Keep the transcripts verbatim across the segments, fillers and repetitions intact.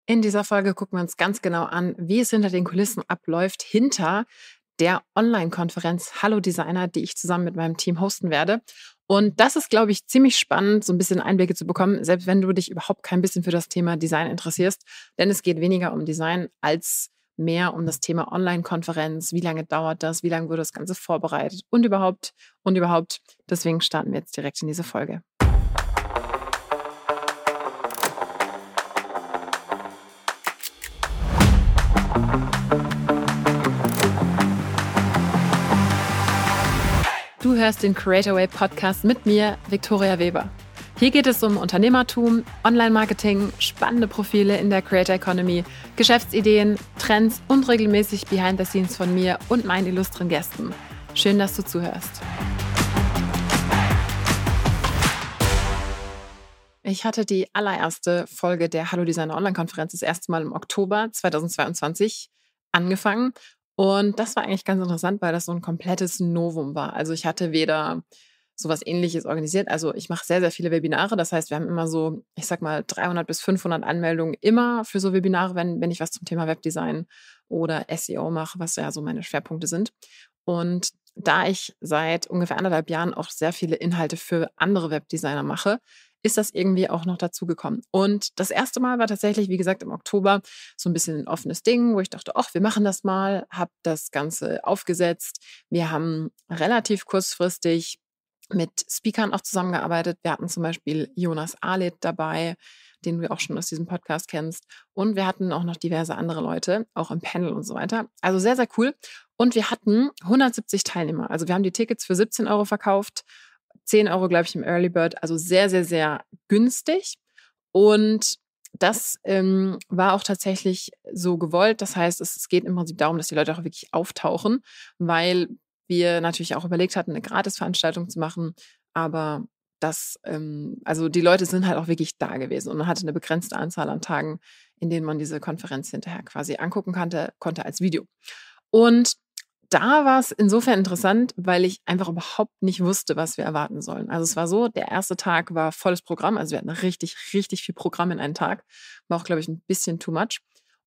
In dieser Folge gucken wir uns ganz genau an, wie es hinter den Kulissen abläuft, hinter der Online-Konferenz Hallo Designer, die ich zusammen mit meinem Team hosten werde. Und das ist, glaube ich, ziemlich spannend, so ein bisschen Einblicke zu bekommen, selbst wenn du dich überhaupt kein bisschen für das Thema Design interessierst. Denn es geht weniger um Design als mehr um das Thema Online-Konferenz. Wie lange dauert das? Wie lange wurde das Ganze vorbereitet? Und überhaupt, und überhaupt. Deswegen starten wir jetzt direkt in diese Folge. Du hörst den Creator Way Podcast mit mir, Viktoria Weber. Hier geht es um Unternehmertum, Online-Marketing, spannende Profile in der Creator Economy, Geschäftsideen, Trends und regelmäßig Behind the Scenes von mir und meinen illustren Gästen. Schön, dass du zuhörst. Ich hatte die allererste Folge der Hallo Designer Online-Konferenz das erste Mal im Oktober zweitausendzweiundzwanzig angefangen. Und das war eigentlich ganz interessant, weil das so ein komplettes Novum war. Also ich hatte weder sowas Ähnliches organisiert. Also ich mache sehr, sehr viele Webinare. Das heißt, wir haben immer so, ich sag mal, dreihundert bis fünfhundert Anmeldungen immer für so Webinare, wenn, wenn ich was zum Thema Webdesign oder S E O mache, was ja so meine Schwerpunkte sind. Und da ich seit ungefähr anderthalb Jahren auch sehr viele Inhalte für andere Webdesigner mache, ist das irgendwie auch noch dazu gekommen. Und das erste Mal war tatsächlich, wie gesagt, im Oktober so ein bisschen ein offenes Ding, wo ich dachte, ach, wir machen das mal, habe das Ganze aufgesetzt. Wir haben relativ kurzfristig mit Speakern auch zusammengearbeitet. Wir hatten zum Beispiel Jonas Alet dabei, den du auch schon aus diesem Podcast kennst. Und wir hatten auch noch diverse andere Leute, auch im Panel und so weiter. Also sehr, sehr cool. Und wir hatten hundertsiebzig Teilnehmer. Also wir haben die Tickets für siebzehn Euro verkauft, zehn Euro, glaube ich, im Early Bird. Also sehr, sehr, sehr günstig. Und das ähm, war auch tatsächlich so gewollt. Das heißt, es, es geht im Prinzip darum, dass die Leute auch wirklich auftauchen, weil wir natürlich auch überlegt hatten, eine Gratisveranstaltung zu machen. Aber das, ähm, also die Leute sind halt auch wirklich da gewesen und man hatte eine begrenzte Anzahl an Tagen, in denen man diese Konferenz hinterher quasi angucken konnte, konnte als Video. Und da war es insofern interessant, weil ich einfach überhaupt nicht wusste, was wir erwarten sollen. Also es war so, der erste Tag war volles Programm. Also wir hatten richtig, richtig viel Programm in einem Tag. War auch, glaube ich, ein bisschen too much.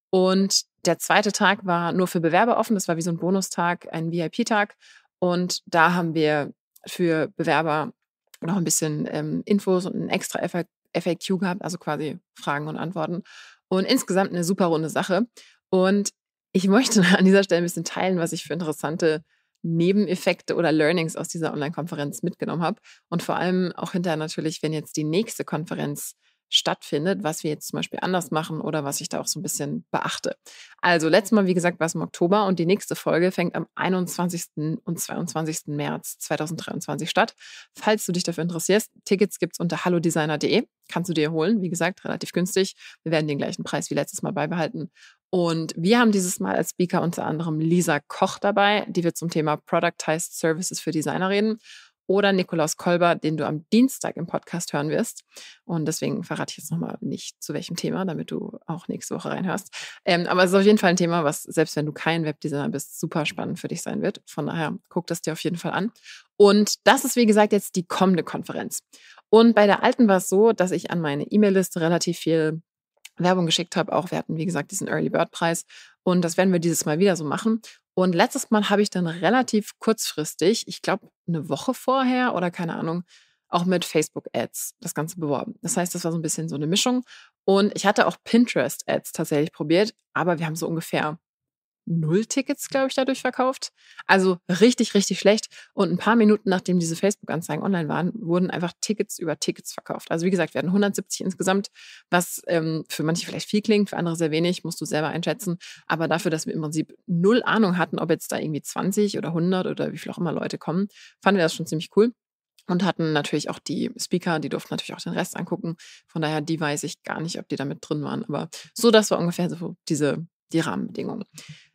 Und der zweite Tag war nur für Bewerber offen. Das war wie so ein Bonustag, ein V I P-Tag. Und da haben wir für Bewerber noch ein bisschen ähm, Infos und ein extra F A Q gehabt, also quasi Fragen und Antworten. Und insgesamt eine super runde Sache. Und ich möchte an dieser Stelle ein bisschen teilen, was ich für interessante Nebeneffekte oder Learnings aus dieser Online-Konferenz mitgenommen habe. Und vor allem auch hinterher natürlich, wenn jetzt die nächste Konferenz stattfindet, was wir jetzt zum Beispiel anders machen oder was ich da auch so ein bisschen beachte. Also letztes Mal, wie gesagt, war es im Oktober und die nächste Folge fängt am einundzwanzigsten und zweiundzwanzigsten März zweitausenddreiundzwanzig statt. Falls du dich dafür interessierst, Tickets gibt's unter hallo designer punkt de. Kannst du dir holen, wie gesagt, relativ günstig. Wir werden den gleichen Preis wie letztes Mal beibehalten. Und wir haben dieses Mal als Speaker unter anderem Lisa Koch dabei, die wird zum Thema Productized Services für Designer reden. Oder Nikolaus Kolber, den du am Dienstag im Podcast hören wirst. Und deswegen verrate ich jetzt nochmal nicht, zu welchem Thema, damit du auch nächste Woche reinhörst. Ähm, aber es ist auf jeden Fall ein Thema, was, selbst wenn du kein Webdesigner bist, super spannend für dich sein wird. Von daher, guck das dir auf jeden Fall an. Und das ist, wie gesagt, jetzt die kommende Konferenz. Und bei der alten war es so, dass ich an meine E-Mail-Liste relativ viel Werbung geschickt habe. Auch wir hatten, wie gesagt, diesen Early Bird Preis. Und das werden wir dieses Mal wieder so machen. Und letztes Mal habe ich dann relativ kurzfristig, ich glaube eine Woche vorher oder keine Ahnung, auch mit Facebook-Ads das Ganze beworben. Das heißt, das war so ein bisschen so eine Mischung. Und ich hatte auch Pinterest-Ads tatsächlich probiert, aber wir haben so ungefähr null Tickets, glaube ich, dadurch verkauft. Also richtig, richtig schlecht. Und ein paar Minuten, nachdem diese Facebook-Anzeigen online waren, wurden einfach Tickets über Tickets verkauft. Also wie gesagt, wir hatten hundertsiebzig insgesamt, was ähm, für manche vielleicht viel klingt, für andere sehr wenig, musst du selber einschätzen. Aber dafür, dass wir im Prinzip null Ahnung hatten, ob jetzt da irgendwie zwanzig oder hundert oder wie viel auch immer Leute kommen, fanden wir das schon ziemlich cool. Und hatten natürlich auch die Speaker, die durften natürlich auch den Rest angucken. Von daher, die weiß ich gar nicht, ob die da mit drin waren. Aber so, das war ungefähr so diese, die Rahmenbedingungen.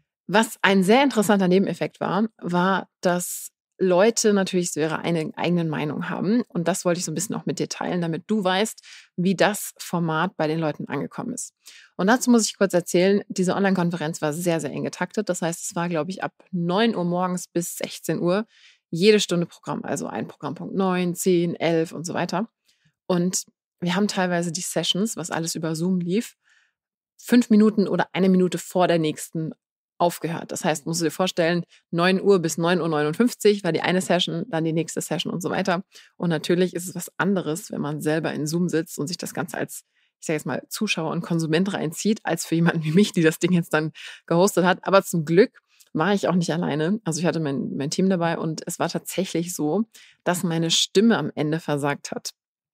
Was ein sehr interessanter Nebeneffekt war, war, dass Leute natürlich so ihre eine, eigenen Meinung haben. Und das wollte ich so ein bisschen auch mit dir teilen, damit du weißt, wie das Format bei den Leuten angekommen ist. Und dazu muss ich kurz erzählen, diese Online-Konferenz war sehr, sehr eng getaktet. Das heißt, es war, glaube ich, ab neun Uhr morgens bis sechzehn Uhr jede Stunde Programm. Also ein Programmpunkt neun, zehn, elf und so weiter. Und wir haben teilweise die Sessions, was alles über Zoom lief, fünf Minuten oder eine Minute vor der nächsten aufgehört. Das heißt, musst du dir vorstellen, neun Uhr bis neun Uhr neunundfünfzig war die eine Session, dann die nächste Session und so weiter. Und natürlich ist es was anderes, wenn man selber in Zoom sitzt und sich das Ganze als, ich sage jetzt mal, Zuschauer und Konsument reinzieht, als für jemanden wie mich, die das Ding jetzt dann gehostet hat. Aber zum Glück war ich auch nicht alleine. Also ich hatte mein, mein Team dabei und es war tatsächlich so, dass meine Stimme am Ende versagt hat.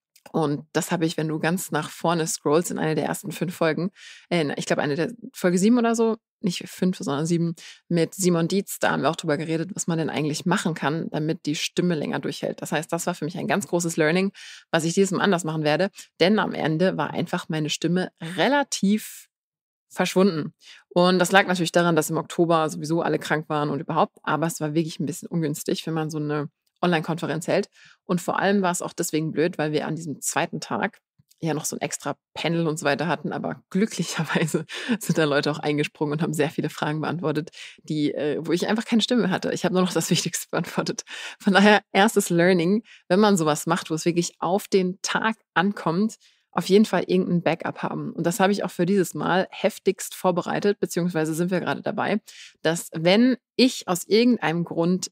Und das habe ich, wenn du ganz nach vorne scrollst, in eine der ersten fünf Folgen, äh, ich glaube eine der Folge sieben oder so, nicht fünf, sondern sieben, mit Simon Dietz, da haben wir auch drüber geredet, was man denn eigentlich machen kann, damit die Stimme länger durchhält. Das heißt, das war für mich ein ganz großes Learning, was ich dieses Mal anders machen werde, denn am Ende war einfach meine Stimme relativ verschwunden. Und das lag natürlich daran, dass im Oktober sowieso alle krank waren und überhaupt, aber es war wirklich ein bisschen ungünstig, wenn man so eine Online-Konferenz hält. Und vor allem war es auch deswegen blöd, weil wir an diesem zweiten Tag ja noch so ein extra Panel und so weiter hatten, aber glücklicherweise sind da Leute auch eingesprungen und haben sehr viele Fragen beantwortet, die, äh, wo ich einfach keine Stimme hatte. Ich habe nur noch das Wichtigste beantwortet. Von daher, erstes Learning, wenn man sowas macht, wo es wirklich auf den Tag ankommt, auf jeden Fall irgendein Backup haben. Und das habe ich auch für dieses Mal heftigst vorbereitet, beziehungsweise sind wir gerade dabei, dass wenn ich aus irgendeinem Grund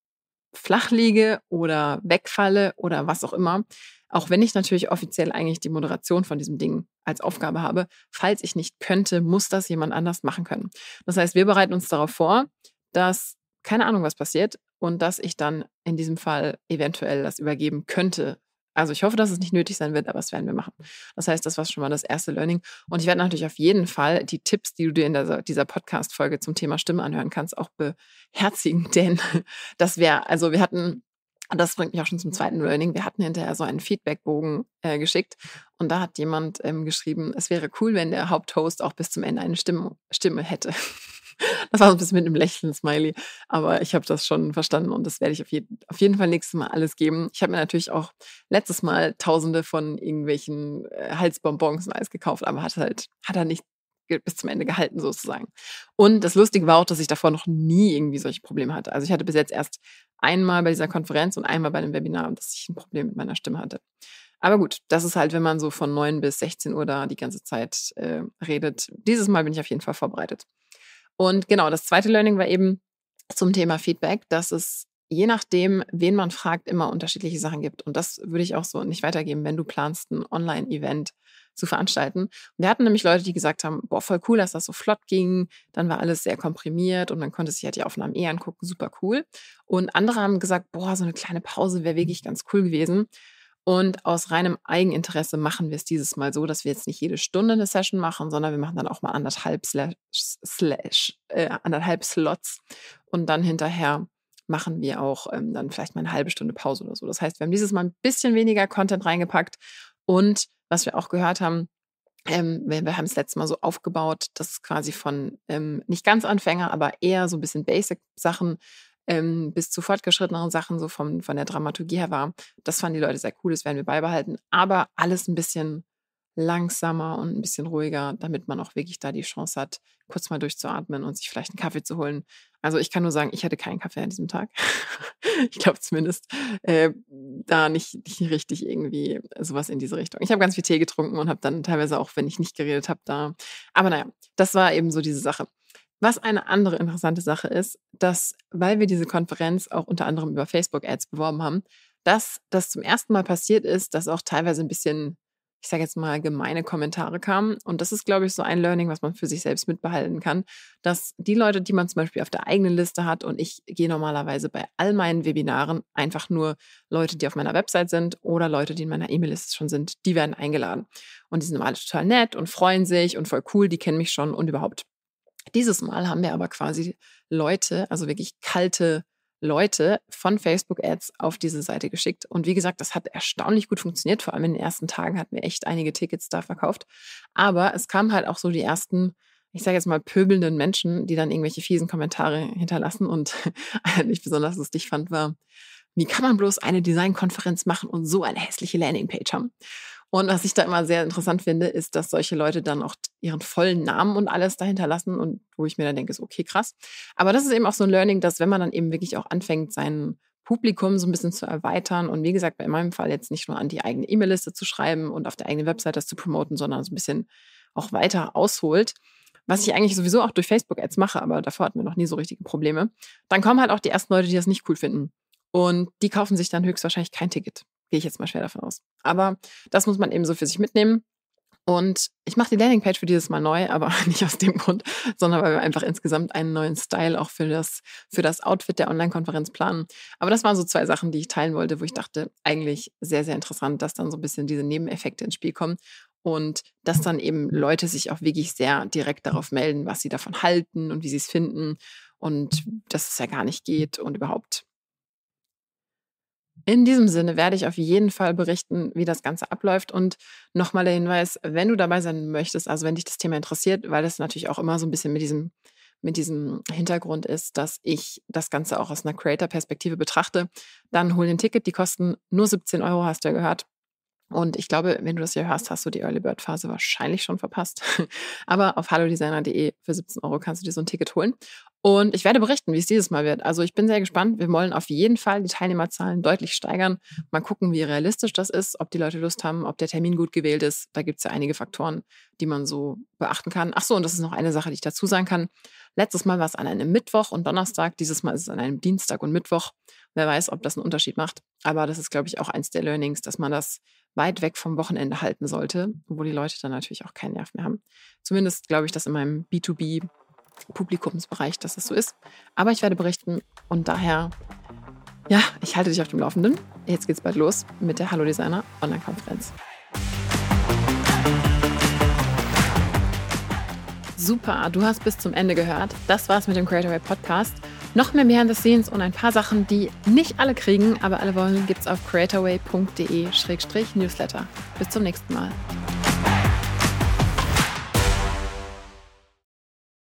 flach liege oder wegfalle oder was auch immer, auch wenn ich natürlich offiziell eigentlich die Moderation von diesem Ding als Aufgabe habe, falls ich nicht könnte, muss das jemand anders machen können. Das heißt, wir bereiten uns darauf vor, dass keine Ahnung, was passiert und dass ich dann in diesem Fall eventuell das übergeben könnte. Also ich hoffe, dass es nicht nötig sein wird, aber das werden wir machen. Das heißt, das war schon mal das erste Learning. Und ich werde natürlich auf jeden Fall die Tipps, die du dir in der, dieser Podcast-Folge zum Thema Stimme anhören kannst, auch beherzigen. Denn das wäre, also wir hatten, das bringt mich auch schon zum zweiten Learning, wir hatten hinterher so einen Feedbackbogen äh, geschickt und da hat jemand ähm, geschrieben, es wäre cool, wenn der Haupthost auch bis zum Ende eine Stimme, Stimme hätte. Das war so ein bisschen mit einem Lächeln-Smiley, aber ich habe das schon verstanden und das werde ich auf jeden, auf jeden Fall nächstes Mal alles geben. Ich habe mir natürlich auch letztes Mal tausende von irgendwelchen äh, Halsbonbons und alles gekauft, aber hat halt, hat er nicht ge- bis zum Ende gehalten sozusagen. Und das Lustige war auch, dass ich davor noch nie irgendwie solche Probleme hatte. Also ich hatte bis jetzt erst einmal bei dieser Konferenz und einmal bei einem Webinar, dass ich ein Problem mit meiner Stimme hatte. Aber gut, das ist halt, wenn man so von neun bis sechzehn Uhr da die ganze Zeit äh, redet. Dieses Mal bin ich auf jeden Fall vorbereitet. Und genau, das zweite Learning war eben zum Thema Feedback, dass es je nachdem, wen man fragt, immer unterschiedliche Sachen gibt. Und das würde ich auch so nicht weitergeben, wenn du planst, ein Online-Event zu veranstalten. Wir hatten nämlich Leute, die gesagt haben, boah, voll cool, dass das so flott ging. Dann war alles sehr komprimiert und man konnte sich halt die Aufnahmen eh angucken, super cool. Und andere haben gesagt, boah, so eine kleine Pause wäre wirklich ganz cool gewesen. Und aus reinem Eigeninteresse machen wir es dieses Mal so, dass wir jetzt nicht jede Stunde eine Session machen, sondern wir machen dann auch mal anderthalb, slash, slash, äh, anderthalb Slots und dann hinterher machen wir auch ähm, dann vielleicht mal eine halbe Stunde Pause oder so. Das heißt, wir haben dieses Mal ein bisschen weniger Content reingepackt und was wir auch gehört haben, ähm, wir, wir haben es letztes Mal so aufgebaut, dass es quasi von ähm, nicht ganz Anfänger, aber eher so ein bisschen Basic-Sachen ähm, bis zu fortgeschritteneren Sachen so vom, von der Dramaturgie her war. Das fanden die Leute sehr cool, das werden wir beibehalten. Aber alles ein bisschen langsamer und ein bisschen ruhiger, damit man auch wirklich da die Chance hat, kurz mal durchzuatmen und sich vielleicht einen Kaffee zu holen. Also ich kann nur sagen, ich hatte keinen Kaffee an diesem Tag. Ich glaube zumindest äh, da nicht, nicht richtig irgendwie sowas in diese Richtung. Ich habe ganz viel Tee getrunken und habe dann teilweise auch, wenn ich nicht geredet habe, da. Aber naja, das war eben so diese Sache. Was eine andere interessante Sache ist, dass, weil wir diese Konferenz auch unter anderem über Facebook-Ads beworben haben, dass das zum ersten Mal passiert ist, dass auch teilweise ein bisschen, ich sage jetzt mal, gemeine Kommentare kamen. Und das ist, glaube ich, so ein Learning, was man für sich selbst mitbehalten kann, dass die Leute, die man zum Beispiel auf der eigenen Liste hat, und ich gehe normalerweise bei all meinen Webinaren einfach nur Leute, die auf meiner Website sind oder Leute, die in meiner E-Mail-Liste schon sind, die werden eingeladen. Und die sind alle total nett und freuen sich und voll cool, die kennen mich schon und überhaupt. Dieses Mal haben wir aber quasi Leute, also wirklich kalte Leute von Facebook-Ads auf diese Seite geschickt. Und wie gesagt, das hat erstaunlich gut funktioniert. Vor allem in den ersten Tagen hatten wir echt einige Tickets da verkauft. Aber es kamen halt auch so die ersten, ich sage jetzt mal, pöbelnden Menschen, die dann irgendwelche fiesen Kommentare hinterlassen. Und einen, den ich besonders lustig fand, war, wie kann man bloß eine Designkonferenz machen und so eine hässliche Landingpage haben? Und was ich da immer sehr interessant finde, ist, dass solche Leute dann auch ihren vollen Namen und alles dahinter lassen und wo ich mir dann denke, so, okay, krass. Aber das ist eben auch so ein Learning, dass wenn man dann eben wirklich auch anfängt, sein Publikum so ein bisschen zu erweitern und wie gesagt, bei meinem Fall jetzt nicht nur an die eigene E-Mail-Liste zu schreiben und auf der eigenen Website das zu promoten, sondern so ein bisschen auch weiter ausholt, was ich eigentlich sowieso auch durch Facebook-Ads mache, aber davor hatten wir noch nie so richtige Probleme, dann kommen halt auch die ersten Leute, die das nicht cool finden. Und die kaufen sich dann höchstwahrscheinlich kein Ticket. Gehe ich jetzt mal schwer davon aus. Aber das muss man eben so für sich mitnehmen. Und ich mache die Landingpage für dieses Mal neu, aber nicht aus dem Grund, sondern weil wir einfach insgesamt einen neuen Style auch für das, für das Outfit der Online-Konferenz planen. Aber das waren so zwei Sachen, die ich teilen wollte, wo ich dachte, eigentlich sehr, sehr interessant, dass dann so ein bisschen diese Nebeneffekte ins Spiel kommen und dass dann eben Leute sich auch wirklich sehr direkt darauf melden, was sie davon halten und wie sie es finden und dass es ja gar nicht geht und überhaupt. In diesem Sinne werde ich auf jeden Fall berichten, wie das Ganze abläuft. Und nochmal der Hinweis, wenn du dabei sein möchtest, also wenn dich das Thema interessiert, weil das natürlich auch immer so ein bisschen mit diesem, mit diesem Hintergrund ist, dass ich das Ganze auch aus einer Creator-Perspektive betrachte, dann hol dir ein Ticket. Die kosten nur siebzehn Euro, hast du ja gehört. Und ich glaube, wenn du das hier hörst, hast du die Early Bird Phase wahrscheinlich schon verpasst. Aber auf hallodesigner punkt de für siebzehn Euro kannst du dir so ein Ticket holen. Und ich werde berichten, wie es dieses Mal wird. Also ich bin sehr gespannt. Wir wollen auf jeden Fall die Teilnehmerzahlen deutlich steigern. Mal gucken, wie realistisch das ist, ob die Leute Lust haben, ob der Termin gut gewählt ist. Da gibt es ja einige Faktoren, die man so beachten kann. Ach so, und das ist noch eine Sache, die ich dazu sagen kann. Letztes Mal war es an einem Mittwoch und Donnerstag. Dieses Mal ist es an einem Dienstag und Mittwoch. Wer weiß, ob das einen Unterschied macht. Aber das ist, glaube ich, auch eins der Learnings, dass man das weit weg vom Wochenende halten sollte, wo die Leute dann natürlich auch keinen Nerv mehr haben. Zumindest glaube ich, dass in meinem B zwei B Publikumsbereich, dass es so ist. Aber ich werde berichten und daher, ja, ich halte dich auf dem Laufenden. Jetzt geht's bald los mit der Hallo Designer Online-Konferenz. Super, du hast bis zum Ende gehört. Das war's mit dem Creatorway Podcast. Noch mehr Behind the Scenes und ein paar Sachen, die nicht alle kriegen, aber alle wollen, gibt's auf creatorway punkt de slash newsletter. Bis zum nächsten Mal.